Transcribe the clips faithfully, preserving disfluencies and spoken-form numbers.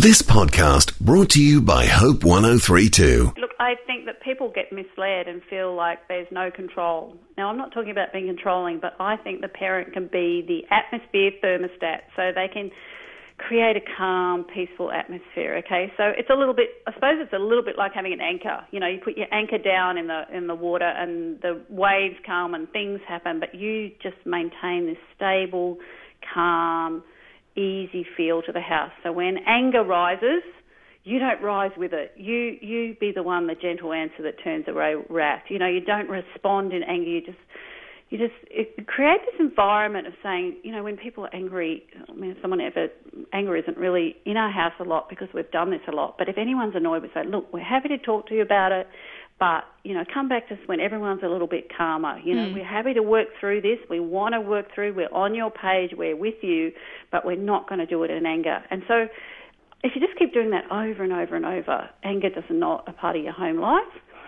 This podcast brought to you by Hope one oh three two. Look, I think that people get misled and feel like there's no control. Now, I'm not talking about being controlling, but I think the parent can be the atmosphere thermostat, so they can create a calm, peaceful atmosphere, okay? So it's a little bit, I suppose it's a little bit like having an anchor. You know, you put your anchor down in the in the water and the waves come and things happen, but you just maintain this stable, calm, easy feel to the house. So when anger rises, you don't rise with it. You you be the one, the gentle answer that turns away wrath. You know, you don't respond in anger. You just you just it create this environment of saying, you know, when people are angry, I mean, if someone ever anger isn't really in our house a lot because we've done this a lot. But if anyone's annoyed, we say, look, we're happy to talk to you about it. But, you know, come back to us when everyone's a little bit calmer. You know, mm. we're happy to work through this. We want to work through. We're on your page. We're with you. But we're not going to do it in anger. And so if you just keep doing that over and over and over, anger is not a part of your home life.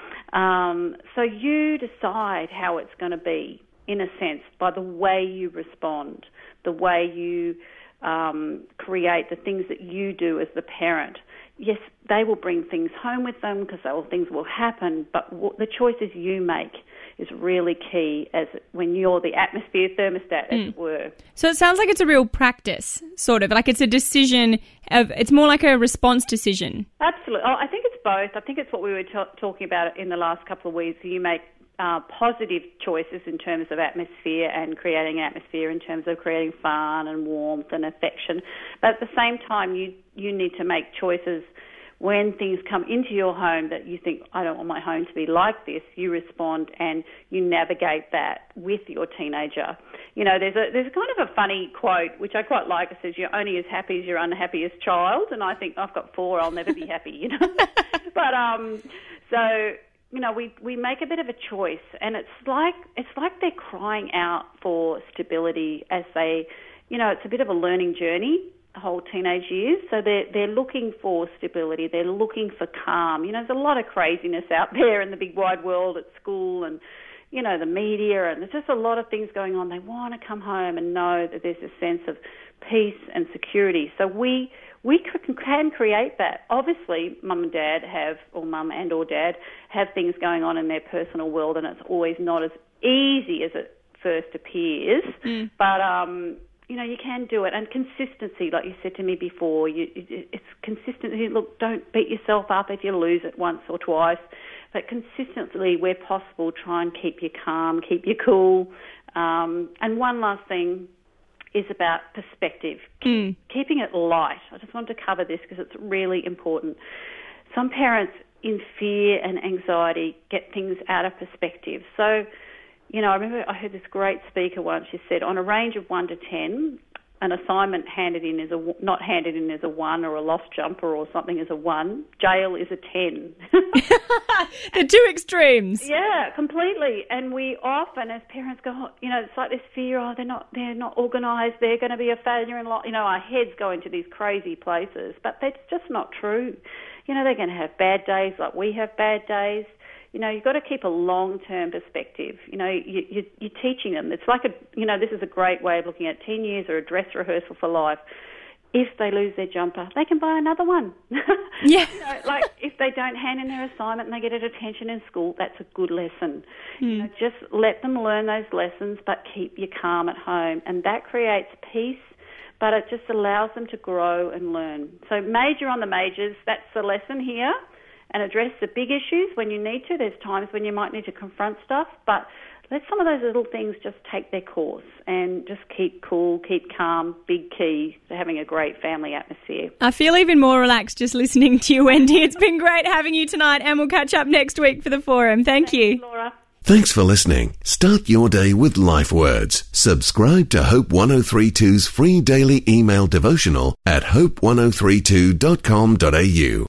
Um, so you decide how it's going to be, in a sense, by the way you respond, the way you um, create the things that you do as the parent. Yes, they will bring things home with them because things will happen, but what the choices you make is really key as when you're the atmosphere thermostat, as mm. it were. So it sounds like it's a real practice, sort of, like it's a decision of, it's more like a response decision. Absolutely. Oh, I think it's both. I think it's what we were t- talking about in the last couple of weeks. You make Uh, positive choices in terms of atmosphere and creating an atmosphere in terms of creating fun and warmth and affection. But at the same time, you, you need to make choices when things come into your home that you think, I don't want my home to be like this. You respond and you navigate that with your teenager. You know, there's a there's kind of a funny quote, which I quite like. It says, you're only as happy as your unhappiest child. And I think, I've got four, I'll never be happy, you know. But um, so... You know, we, we make a bit of a choice, and it's like it's like they're crying out for stability as they, you know, it's a bit of a learning journey, the whole teenage years. So they're they're looking for stability, they're looking for calm. You know, there's a lot of craziness out there in the big wide world at school, and you know, the media, and there's just a lot of things going on. They want to come home and know that there's a sense of peace and security. So we. We can create that. Obviously, mum and dad have, or mum and or dad, have things going on in their personal world, and it's always not as easy as it first appears. Mm. But, um, you know, you can do it. And consistency, like you said to me before, you, it's consistency. Look, don't beat yourself up if you lose it once or twice. But consistently, where possible, try and keep you calm, keep you cool. Um, and one last thing is about perspective, mm. keeping it light. I just wanted to cover this because it's really important. Some parents in fear and anxiety get things out of perspective. So, you know, I remember I heard this great speaker once. She said, on a range of one to ten, an assignment handed in is a, not handed in as a one, or a lost jumper or something as a one. Jail is a ten. The two extremes. Yeah, completely. And we often, as parents, go, oh, you know, it's like this fear. Oh, they're not, they're not organised. They're going to be a failure in life. You know, our heads go into these crazy places, but that's just not true. You know, they're going to have bad days like we have bad days. You know, you've got to keep a long-term perspective. You know, you, you, you're teaching them. It's like a, you know, this is a great way of looking at ten years or a dress rehearsal for life. If they lose their jumper, they can buy another one. Yeah. You know, like if they don't hand in their assignment and they get a detention in school, that's a good lesson. Mm. You know, just let them learn those lessons, but keep you calm at home. And that creates peace, but it just allows them to grow and learn. So major on the majors, that's the lesson here. And address the big issues when you need to. There's times when you might need to confront stuff, but let some of those little things just take their course and just keep cool, keep calm, big key to having a great family atmosphere. I feel even more relaxed just listening to you, Wendy. It's been great having you tonight, and we'll catch up next week for the forum. Thank Thanks, you. Laura. Thanks for listening. Start your day with Life Words. Subscribe to Hope one oh three two's free daily email devotional at hope one oh three two dot com dot a u.